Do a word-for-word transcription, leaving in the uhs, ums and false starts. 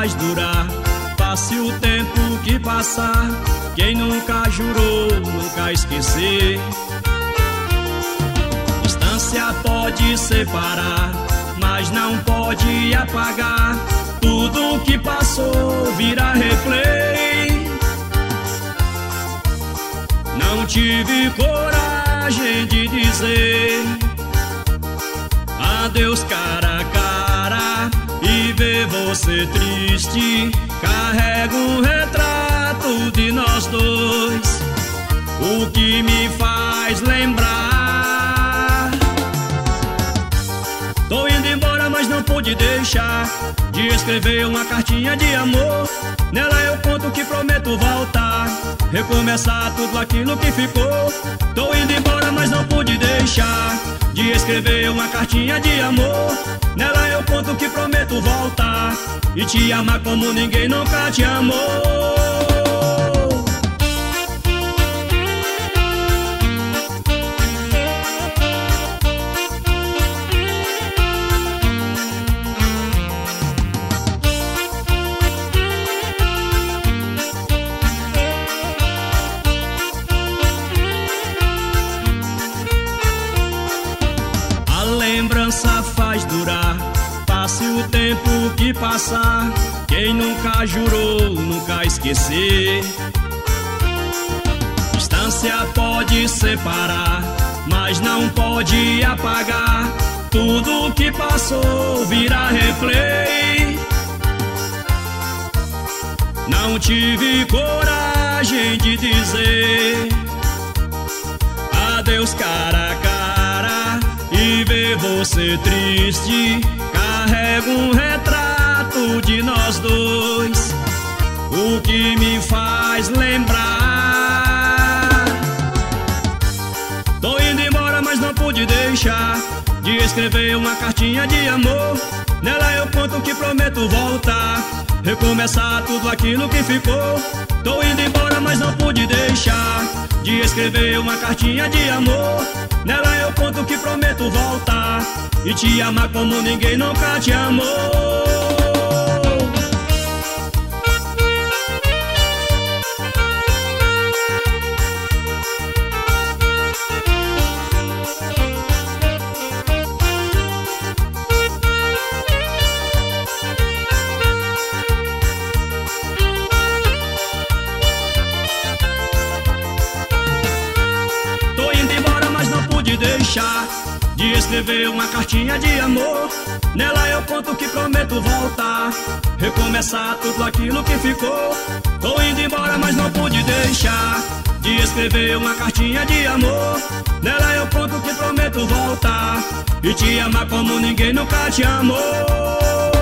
faz durar. Passe o tempo que passar, quem nunca jurou nunca esquecer. Distância pode separar, mas não pode apagar. Tudo que passou vira replay. Não tive coragem de dizer adeus cara a cara e ver você triste. Carrego um retrato de nós dois, o que me faz lembrar. Tô indo embora, mas não pude deixar de escrever uma cartinha de amor. Nela eu conto que prometo voltar, recomeçar tudo aquilo que ficou. Tô indo embora, mas não pude deixar de escrever uma cartinha de amor. Nela eu conto que prometo voltar e te amar como ninguém nunca te amou. A lembrança faz durar, passe o tempo que passar, quem nunca jurou nunca esquecer. Distância pode separar, mas não pode apagar. Tudo que passou vira replay. Não tive coragem de dizer adeus cara a cara e ver você triste. Carrego um retrato de nós dois, o que me faz lembrar. Tô indo embora, mas não pude deixar de escrever uma cartinha de amor. Nela eu conto que prometo voltar, recomeçar tudo aquilo que ficou. Tô indo embora, mas não pude deixar de escrever uma cartinha de amor. Nela eu conto que prometo voltar e te amar como ninguém nunca te amou. Tô indo embora, mas não pude deixar de escrever uma cartinha de amor. Nela eu conto que prometo voltar, recomeçar tudo aquilo que ficou. Tô indo embora, mas não pude deixar de escrever uma cartinha de amor. Nela eu conto que prometo voltar e te amar como ninguém nunca te amou.